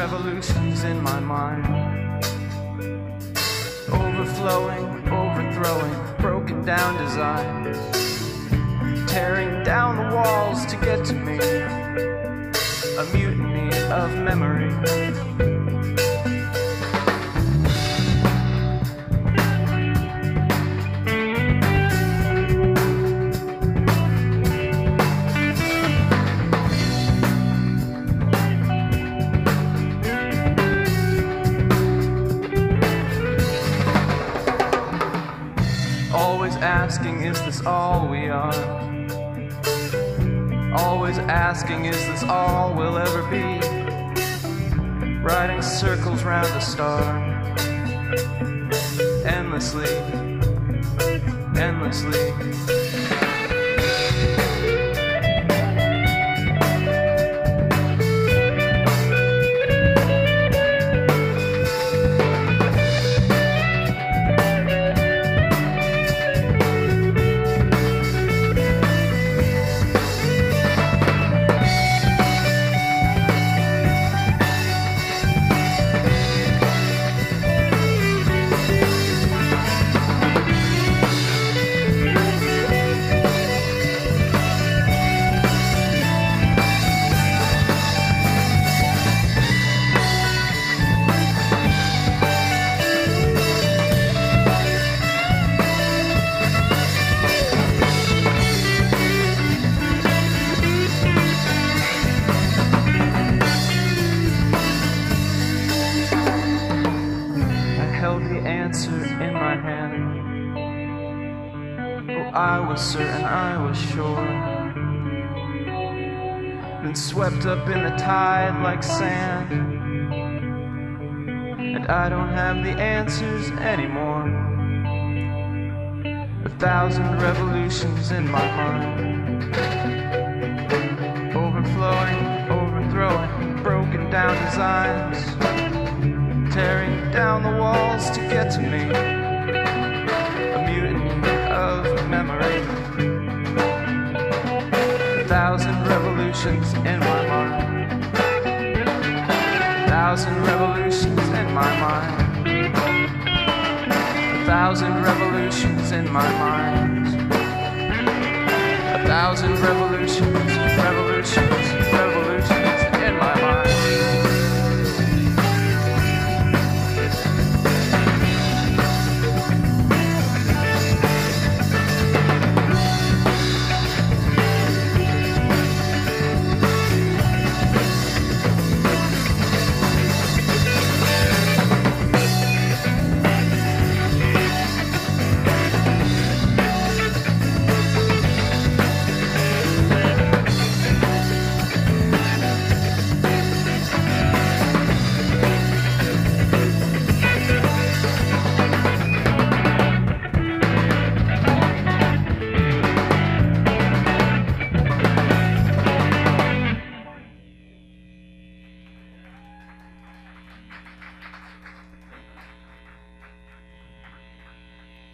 revolutions in my mind, overflowing, overthrowing, broken down designs, tearing down the walls to get to me, a mutiny of memory. Always asking, is this all we are? Always asking, is this all we'll ever be? Riding circles round a star, endlessly, endlessly. In my hand, oh, I was certain, I was sure, been swept up in the tide like sand, and I don't have the answers anymore. 1,000 revolutions in my mind, overflowing, overthrowing, broken down designs, tearing down the walls to get to me, a mutiny of memory. 1,000 revolutions in my mind, 1,000 revolutions in my mind, 1,000 revolutions in my mind, 1,000 revolutions, revolutions, revolutions.